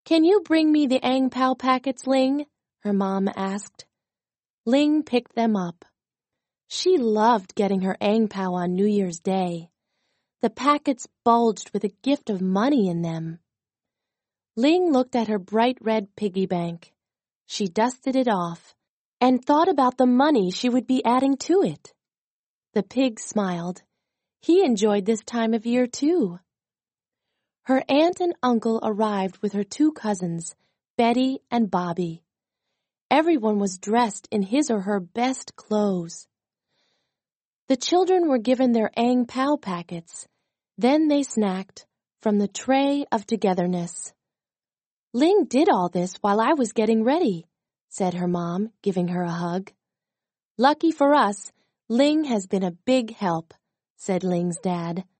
Can you bring me the Ang Pao packets, Ling? Her mom asked. Ling picked them up. She loved getting her Ang Pao on New Year's Day. The packets bulged with a gift of money in them. Ling looked at her bright red piggy bank. She dusted it off and thought about the money she would be adding to it. The pig smiled. He enjoyed this time of year too. Her aunt and uncle arrived with her two cousins, Betty and Bobby. Everyone was dressed in his or her best clothes. The children were given their Ang Pao packets. Then they snacked from the tray of togetherness. Ling did all this while I was getting ready, said her mom, giving her a hug. Lucky for us, Ling has been a big help, said Ling's dad.